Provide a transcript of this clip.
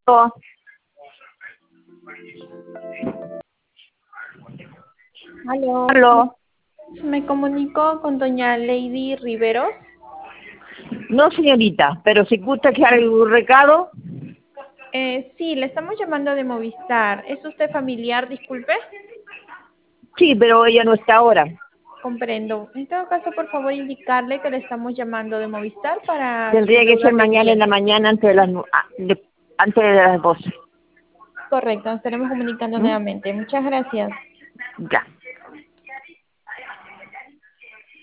Oh, Aló, aló. me comunico con doña Lady Riveros. No, señorita, pero si gusta que haga algún recado, Sí, le estamos llamando de Movistar. ¿Es usted familiar? Disculpe. sí, pero ella no está ahora. Comprendo. En todo caso, por favor, indicarle que le estamos llamando de Movistar para su Tendría que deuda ser mañana en la pendiente. mañana antes de las 12. Correcto, nos estaremos comunicando ¿Mm? nuevamente. Muchas gracias. Ya.